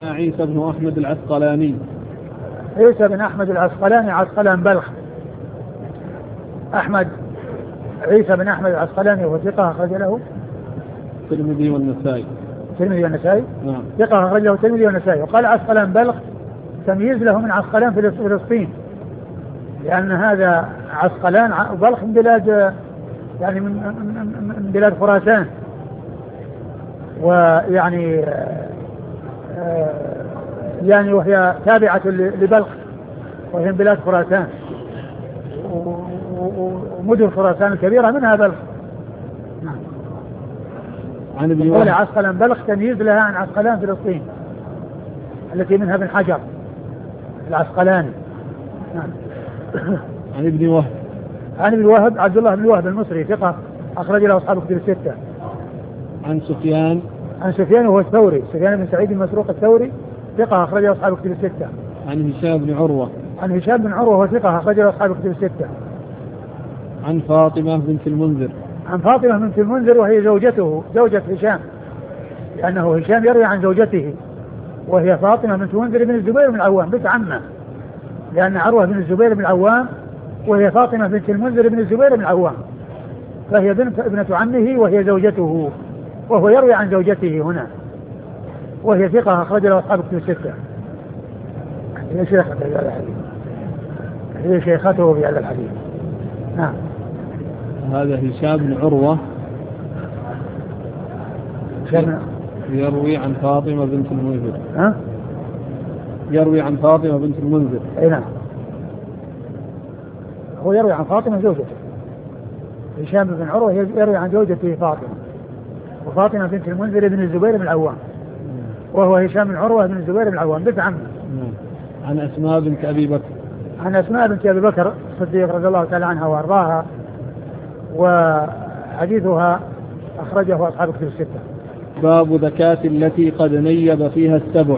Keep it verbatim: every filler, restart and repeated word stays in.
عيسى بن أحمد العسقلاني. عيسى بن أحمد العسقلاني عسقلان بلخ. أحمد عيسى بن أحمد العسقلاني وهو ثقة أخرج له الترمذي والنسائي. الترمذي والنسائي. نعم. ثقة أخرج له الترمذي والنسائي. وقال عسقلان بلخ تمييز له من عسقلان في فلسطين، لأن هذا عسقلان بلخ من بلاد يعني من من بلاد خراسان، ويعني يعني وهي تابعة لبلخ، وهي من بلاد خراسان، ومدن خراسان الكبيرة منها بلخ. نعم. عن ابن وهب عسقلان بلخ تمييز لها عن عسقلان فلسطين التي منها بن حجر العسقلاني. نعم. عن ابن وهب عن ابن وهب عبد الله بن وهب المصري ثقة أخرج له أصحاب الكتب الستة. عن سفيان عن سفيان وهو الثوري، سفيان بن سعيد المسروق الثوري ثقة أخرج له أصحاب الكتب الستة. عن هشام بن عروة عن هشام بن عروة وهو ثقة أخرج له أصحاب الكتب الستة. عن فاطمة بنت المنذر عن فاطمة بنت المنذر وهي زوجته زوجة هشام، لأنه هشام يروي عن زوجته وهي فاطمة بنت المنذر بن الزبير بن العوام بنت عمه، لأن عروة بن الزبير بن العوام وهي فاطمة بنت المنذر بن الزبير بن العوام، فهي بنت ابنة عمه وهي زوجته، وهو يروي عن زوجته هنا، وهي ثقة أخرج له أصحاب الكتب الستة. هي شيخته في هذا الحديث، هي شيخته في هذا الحديث. نعم. هذا هشام بن عروة يروي عن فاطمة بنت المنذر. ها؟ يروي عن فاطمة بنت المنذر. اي نعم. هو يروي عن فاطمة زوجته. هشام بن عروة يروي عن زوجته فاطمة، وفاطمة بنت المنذر بن الزبير بن العوام، وهو هشام بن عروة بن الزبير بن العوام بنت عمه. عن أسماء بنت أبي بكر. عن أسماء بنت أبي بكر الصديق رضي الله تعالى عنها وأرضاها، وحديثها أخرجه أصحاب الكتب الستة. باب زكاة التي قد نيب فيها السبع.